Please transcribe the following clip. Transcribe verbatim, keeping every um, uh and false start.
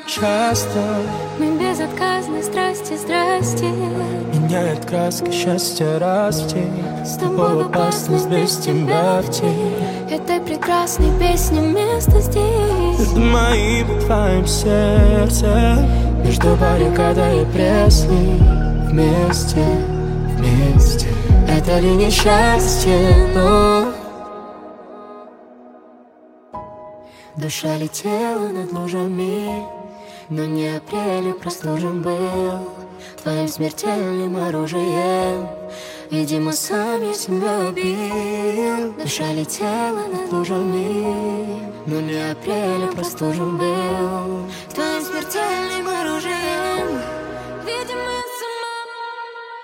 часто. Мы безотказны, страсти, страсти. Меняет краски счастья раз в тень. С тобой опасность без тебя в тень. Этой прекрасной песни место здесь. Между моим и твоим сердцем, между баррикадой и прессой. Вместе, вместе. Это ли не счастье, но душа летела над лужами, но не апрель простужен был твоим смертельным оружием. Видимо, сам я себя убил. Душа летела над лужами, но не апрель простужен был твоим смертельным оружием.